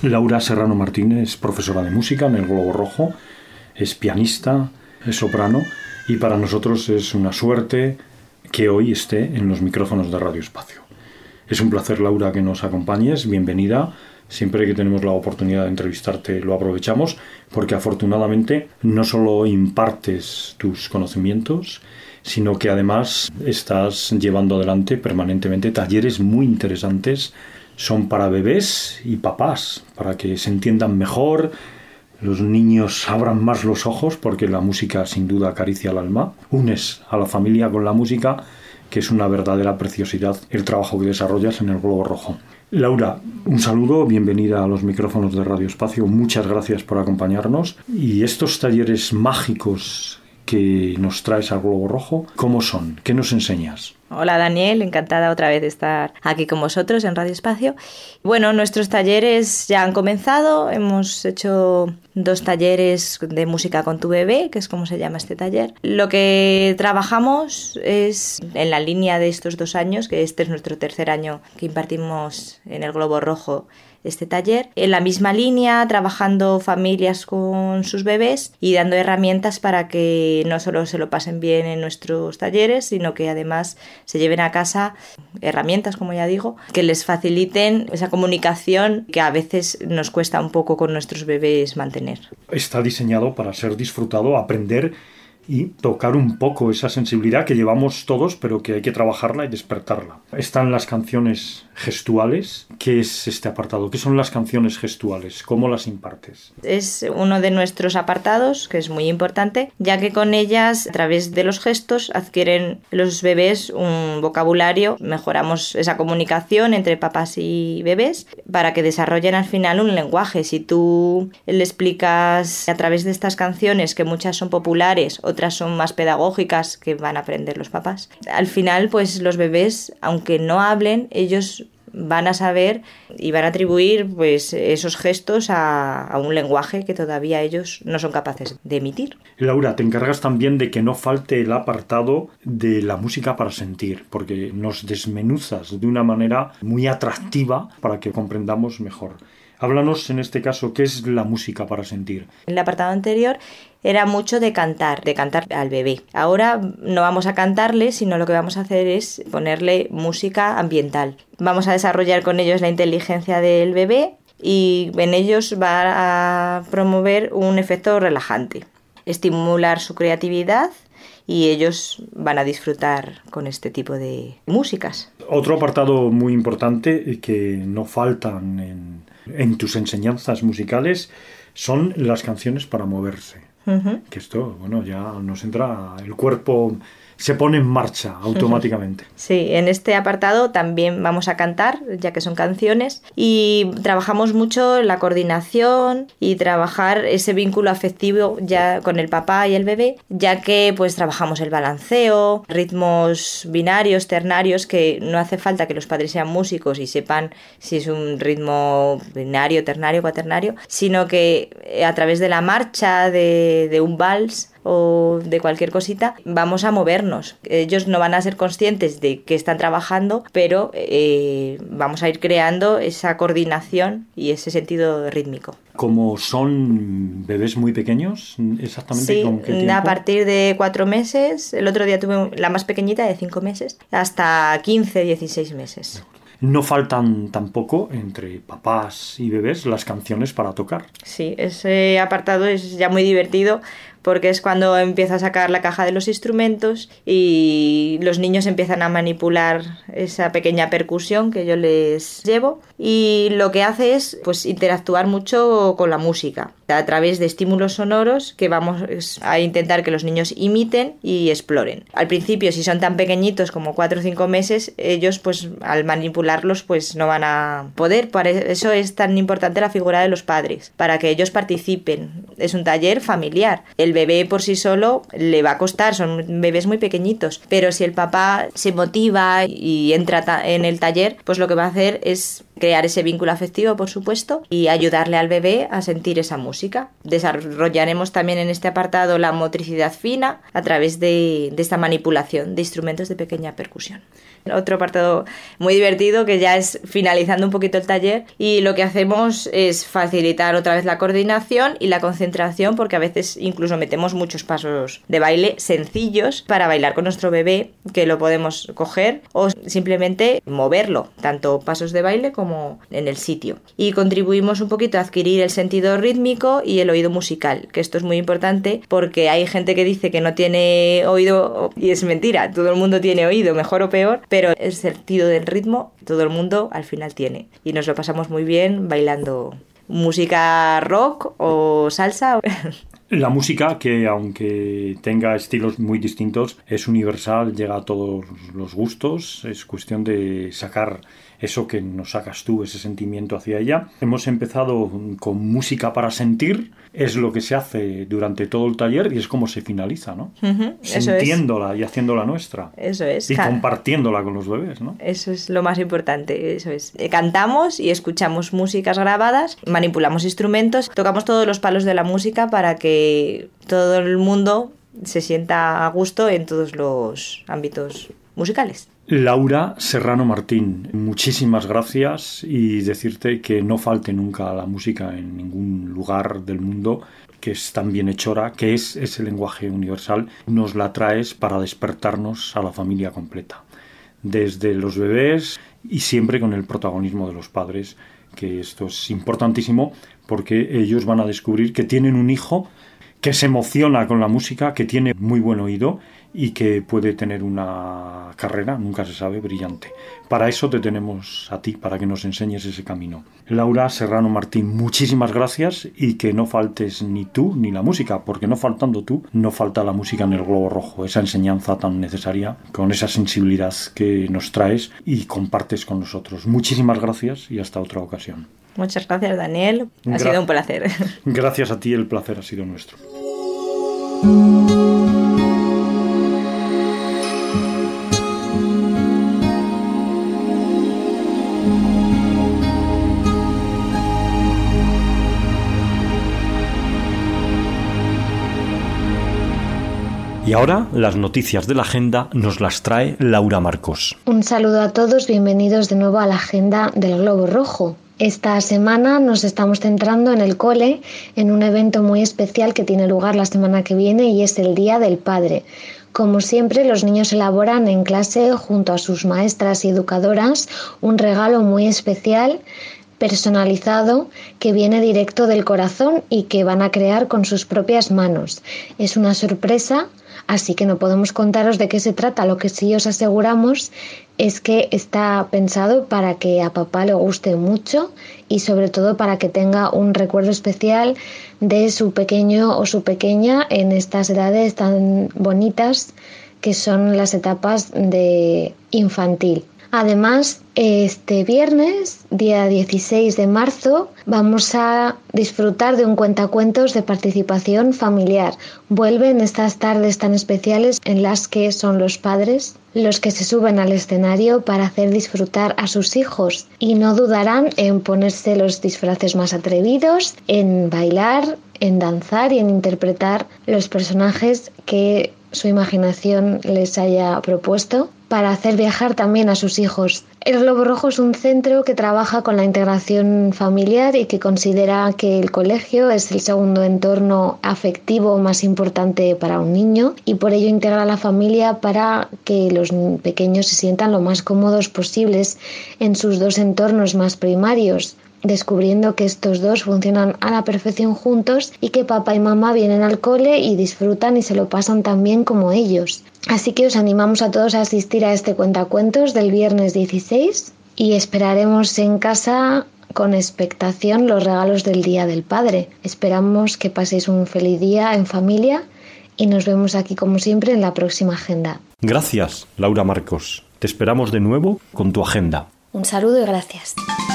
Laura Serrano Martínez es profesora de música en el Globo Rojo, es pianista, es soprano y para nosotros es una suerte que hoy esté en los micrófonos de Radio Espacio. Es un placer, Laura, que nos acompañes. Bienvenida. Siempre que tenemos la oportunidad de entrevistarte lo aprovechamos porque afortunadamente no solo impartes tus conocimientos, sino que además estás llevando adelante permanentemente talleres muy interesantes. Son para bebés y papás, para que se entiendan mejor, los niños abran más los ojos porque la música sin duda acaricia el alma. Unes a la familia con la música, que es una verdadera preciosidad el trabajo que desarrollas en el Globo Rojo. Laura, un saludo, bienvenida a los micrófonos de Radio Espacio, muchas gracias por acompañarnos. Y estos talleres mágicos que nos traes al Globo Rojo, ¿cómo son? ¿Qué nos enseñas? Hola Daniel, encantada otra vez de estar aquí con vosotros en Radio Espacio. Bueno, nuestros talleres ya han comenzado, hemos hecho 2 talleres de música con tu bebé, que es como se llama este taller. Lo que trabajamos es en la línea de estos 2 años, que este es nuestro tercer año que impartimos en el Globo Rojo este taller, en la misma línea, trabajando familias con sus bebés y dando herramientas para que no solo se lo pasen bien en nuestros talleres, sino que además se lleven a casa herramientas, como ya digo, que les faciliten esa comunicación que a veces nos cuesta un poco con nuestros bebés mantener. Está diseñado para ser disfrutado, aprender y tocar un poco esa sensibilidad que llevamos todos, pero que hay que trabajarla y despertarla. Están las canciones gestuales. ¿Qué es este apartado? ¿Qué son las canciones gestuales? ¿Cómo las impartes? Es uno de nuestros apartados, que es muy importante, ya que con ellas, a través de los gestos, adquieren los bebés un vocabulario, mejoramos esa comunicación entre papás y bebés para que desarrollen al final un lenguaje. Si tú le explicas a través de estas canciones, que muchas son populares, otras son más pedagógicas que van a aprender los papás, al final pues los bebés, aunque no hablen, ellos van a saber y van a atribuir pues esos gestos a un lenguaje que todavía ellos no son capaces de emitir. Laura, te encargas también de que no falte el apartado de la música para sentir, porque nos desmenuzas de una manera muy atractiva para que comprendamos mejor. Háblanos en este caso, ¿qué es la música para sentir? En el apartado anterior era mucho de cantar al bebé. Ahora no vamos a cantarle, sino lo que vamos a hacer es ponerle música ambiental. Vamos a desarrollar con ellos la inteligencia del bebé y en ellos va a promover un efecto relajante, estimular su creatividad y ellos van a disfrutar con este tipo de músicas. Otro apartado muy importante que no faltan en tus enseñanzas musicales son las canciones para moverse. Uh-huh. Que esto, bueno, ya nos entra, el cuerpo se pone en marcha automáticamente. Sí, en este apartado también vamos a cantar, ya que son canciones, y trabajamos mucho la coordinación y trabajar ese vínculo afectivo ya con el papá y el bebé, ya que pues trabajamos el balanceo, ritmos binarios, ternarios, que no hace falta que los padres sean músicos y sepan si es un ritmo binario, ternario, cuaternario, sino que a través de la marcha, de un vals o de cualquier cosita, vamos a movernos. Ellos no van a ser conscientes de que están trabajando, pero vamos a ir creando esa coordinación y ese sentido rítmico. Como son bebés muy pequeños, exactamente. Sí, ¿con qué tiempo? A partir de 4 meses, el otro día tuve la más pequeñita de 5 meses, hasta 15, 16 meses. No faltan tampoco entre papás y bebés las canciones para tocar. Sí, ese apartado es ya muy divertido porque es cuando empiezo a sacar la caja de los instrumentos y los niños empiezan a manipular esa pequeña percusión que yo les llevo, y lo que hace es pues interactuar mucho con la música a través de estímulos sonoros que vamos a intentar que los niños imiten y exploren. Al principio, si son tan pequeñitos como 4 o 5 meses, ellos pues al manipularlos pues no van a poder. Por eso es tan importante la figura de los padres, para que ellos participen. Es un taller familiar. El bebé por sí solo le va a costar, son bebés muy pequeñitos, pero si el papá se motiva y entra en el taller, pues lo que va a hacer es crear ese vínculo afectivo, por supuesto, y ayudarle al bebé a sentir esa música. Desarrollaremos también en este apartado la motricidad fina a través de esta manipulación de instrumentos de pequeña percusión. Otro apartado muy divertido que ya es finalizando un poquito el taller, y lo que hacemos es facilitar otra vez la coordinación y la concentración, porque a veces incluso metemos muchos pasos de baile sencillos para bailar con nuestro bebé, que lo podemos coger o simplemente moverlo, tanto pasos de baile como en el sitio. Y contribuimos un poquito a adquirir el sentido rítmico y el oído musical, que esto es muy importante porque hay gente que dice que no tiene oído y es mentira, todo el mundo tiene oído, mejor o peor, pero el sentido del ritmo todo el mundo al final tiene, y nos lo pasamos muy bien bailando música rock o salsa. La música, que aunque tenga estilos muy distintos, es universal, llega a todos los gustos, es cuestión de sacar eso que nos sacas tú, ese sentimiento hacia ella. Hemos empezado con música para sentir, es lo que se hace durante todo el taller y es como se finaliza, ¿no? Sintiéndola y haciéndola nuestra. Eso es. Y compartiéndola con los bebés, ¿no? Eso es lo más importante, eso es. Cantamos y escuchamos músicas grabadas, manipulamos instrumentos, tocamos todos los palos de la música para que todo el mundo se sienta a gusto en todos los ámbitos musicales. Laura Serrano Martín, muchísimas gracias, y decirte que no falte nunca la música en ningún lugar del mundo, que es tan bienhechora, que es ese lenguaje universal. Nos la traes para despertarnos a la familia completa, desde los bebés y siempre con el protagonismo de los padres, que esto es importantísimo porque ellos van a descubrir que tienen un hijo que se emociona con la música, que tiene muy buen oído y que puede tener una carrera, nunca se sabe, brillante. Para eso te tenemos a ti, para que nos enseñes ese camino. Laura Serrano Martín, muchísimas gracias, y que no faltes ni tú ni la música, porque no faltando tú, no falta la música en el Globo Rojo, esa enseñanza tan necesaria, con esa sensibilidad que nos traes y compartes con nosotros. Muchísimas gracias y hasta otra ocasión. Muchas gracias, Daniel. Ha sido un placer. Gracias a ti, el placer ha sido nuestro. Y ahora las noticias de la agenda nos las trae Laura Marcos. Un saludo a todos, bienvenidos de nuevo a la agenda del Globo Rojo. Esta semana nos estamos centrando en el cole, en un evento muy especial que tiene lugar la semana que viene, y es el Día del Padre. Como siempre, los niños elaboran en clase, junto a sus maestras y educadoras, un regalo muy especial, personalizado, que viene directo del corazón y que van a crear con sus propias manos. Es una sorpresa, así que no podemos contaros de qué se trata. Lo que sí os aseguramos es que está pensado para que a papá le guste mucho y sobre todo para que tenga un recuerdo especial de su pequeño o su pequeña en estas edades tan bonitas que son las etapas de infantil. Además, este viernes, día 16 de marzo, vamos a disfrutar de un cuentacuentos de participación familiar. Vuelven estas tardes tan especiales en las que son los padres los que se suben al escenario para hacer disfrutar a sus hijos, y no dudarán en ponerse los disfraces más atrevidos, en bailar, en danzar y en interpretar los personajes que su imaginación les haya propuesto, para hacer viajar también a sus hijos. El Globo Rojo es un centro que trabaja con la integración familiar y que considera que el colegio es el segundo entorno afectivo más importante para un niño, y por ello integra a la familia para que los pequeños se sientan lo más cómodos posibles en sus dos entornos más primarios, descubriendo que estos dos funcionan a la perfección juntos y que papá y mamá vienen al cole y disfrutan y se lo pasan tan bien como ellos. Así que os animamos a todos a asistir a este cuentacuentos del viernes 16 y esperaremos en casa con expectación los regalos del Día del Padre. Esperamos que paséis un feliz día en familia y nos vemos aquí como siempre en la próxima agenda. Gracias, Laura Marcos. Te esperamos de nuevo con tu agenda. Un saludo y gracias.